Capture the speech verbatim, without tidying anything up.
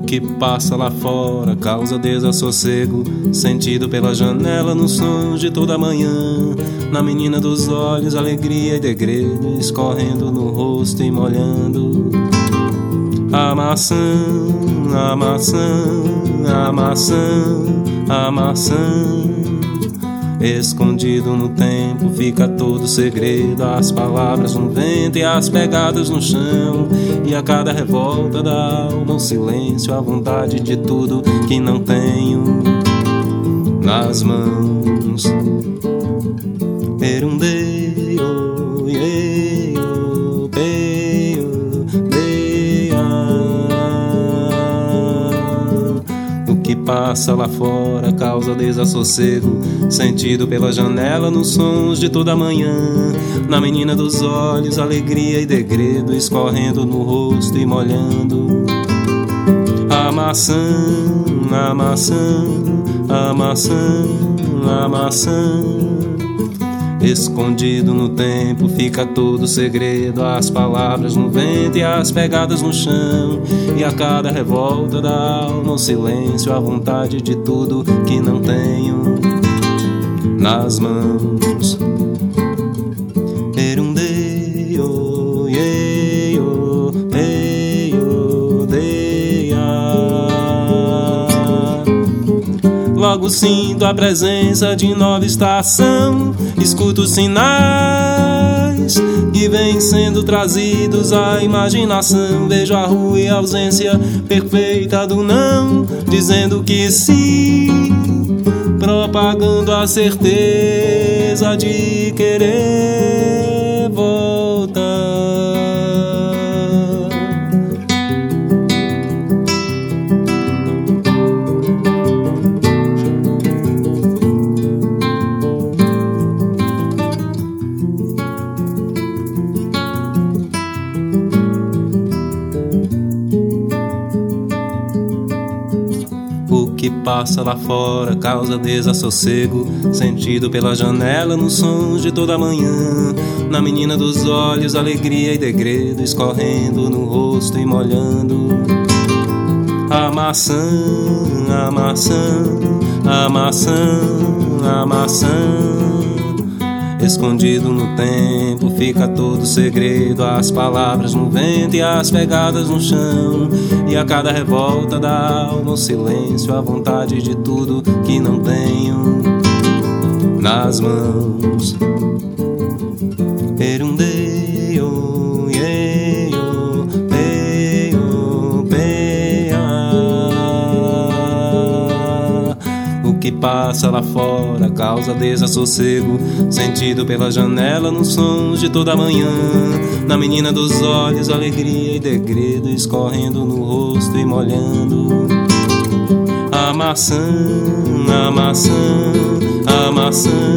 que passa lá fora causa desassossego, sentido pela janela nos sons de toda manhã. Na menina dos olhos, alegria e degredo, escorrendo no rosto e molhando. A maçã, a maçã, a maçã, a maçã. Escondido no tempo fica todo segredo, as palavras no vento e as pegadas no chão. E a cada revolta da alma o silêncio, a vontade de tudo que não tenho nas mãos. Erundeio, ieio, peio, deia. O que passa lá fora causa desassossego, sentido pela janela nos sons de toda manhã. Na menina dos olhos, alegria e degredo, escorrendo no rosto e molhando. A maçã, a maçã, a maçã, a maçã. Escondido no tempo fica todo segredo, as palavras no vento e as pegadas no chão. E a cada revolta da alma o silêncio, a vontade de tudo que não tenho nas mãos. Erundeio, ieio, eio, deia. Logo sinto a presença de nova estação, escuto os sinais que vêm sendo trazidos à imaginação. Vejo a rua e a ausência perfeita do não, dizendo que sim, propagando a certeza de querer voltar. O que passa lá fora causa desassossego, sentido pela janela nos sons de toda manhã. Na menina dos olhos, alegria e degredo, escorrendo no rosto e molhando. A maçã, a maçã, a maçã, a maçã. Escondido no tempo fica todo segredo, as palavras no vento e as pegadas no chão. E a cada revolta da alma o silêncio, a vontade de tudo que não tenho nas mãos. Erundeio, ieio, peio, peia. O que passa lá fora causa desassossego, sentido pela janela nos sons de toda manhã. Na menina dos olhos, alegria e degredo, escorrendo no rosto e molhando. A maçã, a maçã, a maçã,